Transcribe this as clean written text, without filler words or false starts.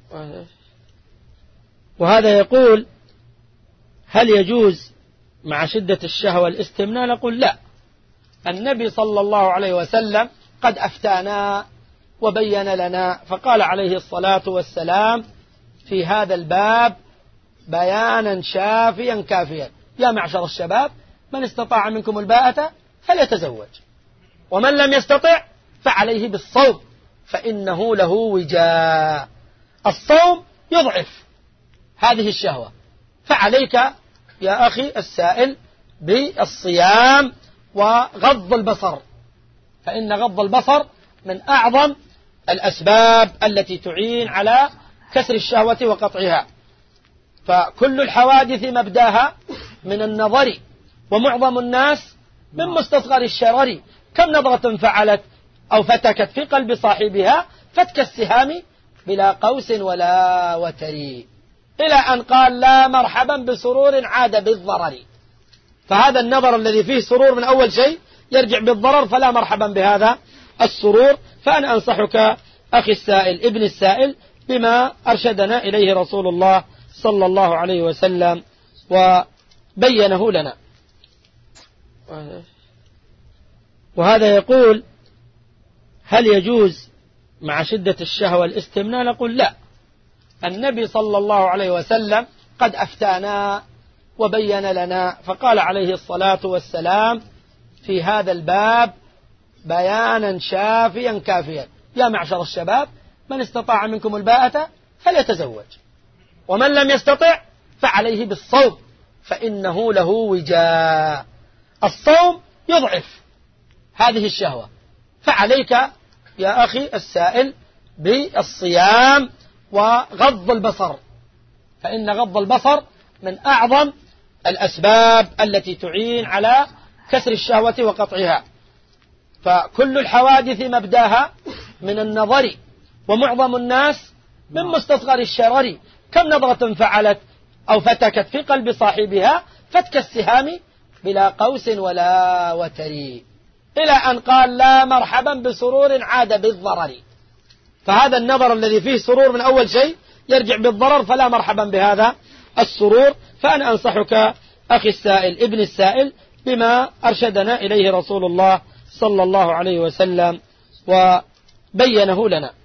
وهذا يقول: هل يجوز مع شدة الشهوة الاستمناء؟ نقول لا. النبي صلى الله عليه وسلم قد أفتانا وبين لنا، فقال عليه الصلاة والسلام في هذا الباب بيانا شافيا كافيا: يا معشر الشباب من استطاع منكم الباءة فليتزوج، ومن لم يستطع فعليه بالصوم فإنه له وجاء. الصوم يضعف هذه الشهوة، فعليك يا أخي السائل بالصيام وغض البصر، فإن غض البصر من أعظم الأسباب التي تعين على كسر الشهوة وقطعها. فكل الحوادث مبداها من النظر، ومعظم الناس من مستصغر الشرر. كم نظرة فعلت أو فتكت في قلب صاحبها فتك السهام بلا قوس ولا وتري، إلى أن قال: لا مرحبا بسرور عاد بالضرر. فهذا النظر الذي فيه سرور من أول شيء يرجع بالضرر، فلا مرحبا بهذا السرور. فأنا أنصحك أخي السائل ابن السائل بما أرشدنا إليه رسول الله صلى الله عليه وسلم وبينه لنا. وهذا يقول: هل يجوز مع شدة الشهوة الاستمناء؟ نقول لا. النبي صلى الله عليه وسلم قد أفتانا وبين لنا، فقال عليه الصلاة والسلام في هذا الباب بيانا شافيا كافيا: يا معشر الشباب من استطاع منكم الباءة فليتزوج، ومن لم يستطع فعليه بالصوم فإنه له وجاء. الصوم يضعف هذه الشهوة، فعليك يا أخي السائل بالصيام وغض البصر، فإن غض البصر من أعظم الأسباب التي تعين على كسر الشهوة وقطعها. فكل الحوادث مبداها من النظر، ومعظم الناس من مستصغر الشرر. كم نظرة فعلت أو فتكت في قلب صاحبها فتك السهام بلا قوس ولا وتري، إلى أن قال: لا مرحبا بسرور عاد بالضرر. فهذا النظر الذي فيه سرور من أول شيء يرجع بالضرر، فلا مرحبا بهذا السرور. فأنا أنصحك أخي السائل ابن السائل بما أرشدنا إليه رسول الله صلى الله عليه وسلم وبينه لنا.